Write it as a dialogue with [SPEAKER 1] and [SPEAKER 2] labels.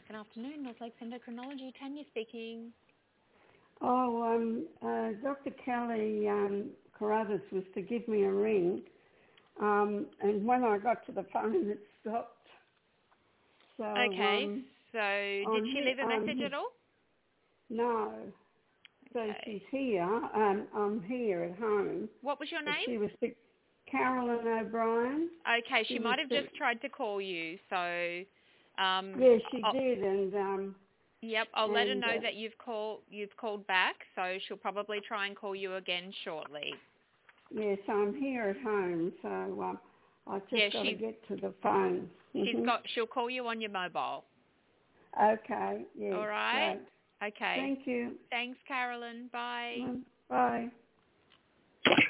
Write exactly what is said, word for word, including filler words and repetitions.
[SPEAKER 1] Good afternoon, North Lakes Endocrinology. Tanya speaking.
[SPEAKER 2] Oh, um, uh, Doctor Kelly um, Carruthers was to give me a ring, um, and when I got to the phone, it stopped. So,
[SPEAKER 1] Okay,
[SPEAKER 2] um,
[SPEAKER 1] so did
[SPEAKER 2] I'm
[SPEAKER 1] she
[SPEAKER 2] he-
[SPEAKER 1] leave a
[SPEAKER 2] I'm
[SPEAKER 1] message at
[SPEAKER 2] he-
[SPEAKER 1] all?
[SPEAKER 2] no. So
[SPEAKER 1] Okay.
[SPEAKER 2] she's here. Um, I'm here at home.
[SPEAKER 1] What was your
[SPEAKER 2] But
[SPEAKER 1] name?
[SPEAKER 2] she was to, Carolyn O'Brien.
[SPEAKER 1] Okay,
[SPEAKER 2] She
[SPEAKER 1] she
[SPEAKER 2] was
[SPEAKER 1] might have
[SPEAKER 2] to,
[SPEAKER 1] just tried to call you, so um,
[SPEAKER 2] yeah, she
[SPEAKER 1] I'll,
[SPEAKER 2] did, and um,
[SPEAKER 1] yep, I'll let her
[SPEAKER 2] and
[SPEAKER 1] know
[SPEAKER 2] uh,
[SPEAKER 1] that you've called you've called back, so she'll probably try and call you again shortly.
[SPEAKER 2] yes, I'm here at home. So um, I
[SPEAKER 1] Yeah,
[SPEAKER 2] just got to
[SPEAKER 1] she
[SPEAKER 2] get to the phone.
[SPEAKER 1] she's
[SPEAKER 2] hmm
[SPEAKER 1] got she'll call you on your mobile.
[SPEAKER 2] Okay. Yes.
[SPEAKER 1] All right.
[SPEAKER 2] Great.
[SPEAKER 1] Okay.
[SPEAKER 2] Thank you.
[SPEAKER 1] Thanks, Carolyn. Bye.
[SPEAKER 2] Bye.